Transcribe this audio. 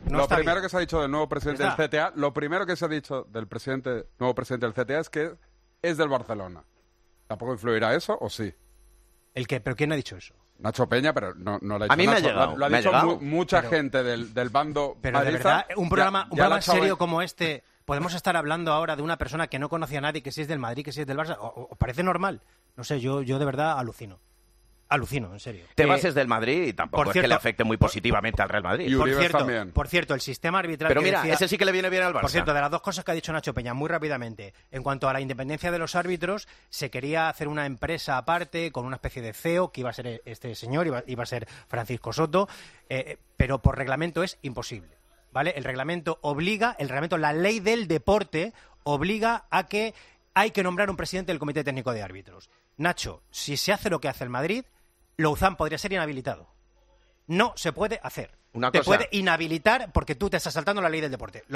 lo primero bien. que se ha dicho del nuevo presidente del CTA, lo primero que se ha dicho del nuevo presidente del CTA es que es del Barcelona. ¿Tampoco influirá eso o sí? ¿El qué? ¿Pero quién ha dicho eso? Nacho Peña, pero no lo ha dicho A mí me Nacho. ha llegado. Lo ha dicho mucha gente del bando Pero de madridista. verdad, un programa serio como este, ¿podemos estar hablando ahora de una persona que no conoce a nadie, que si es del Madrid, que si es del Barça? ¿O parece normal? No sé, yo de verdad alucino. Alucino, en serio. Tebas es del Madrid y tampoco es que le afecte muy positivamente al Real Madrid. Y Uribe también. Por cierto, el sistema arbitral... Pero mira, ese sí que le viene bien al Barça. Por cierto, de las dos cosas que ha dicho Nacho Peña, muy rápidamente, en cuanto a la independencia de los árbitros, se quería hacer una empresa aparte con una especie de CEO, que iba a ser este señor, iba a ser Francisco Soto, pero por reglamento es imposible, ¿vale? El reglamento, la ley del deporte obliga a que hay que nombrar un presidente del Comité Técnico de Árbitros. Nacho, si se hace lo que hace el Madrid, Louzán podría ser inhabilitado. No se puede hacer. Te puede inhabilitar porque tú te estás saltando la ley del deporte.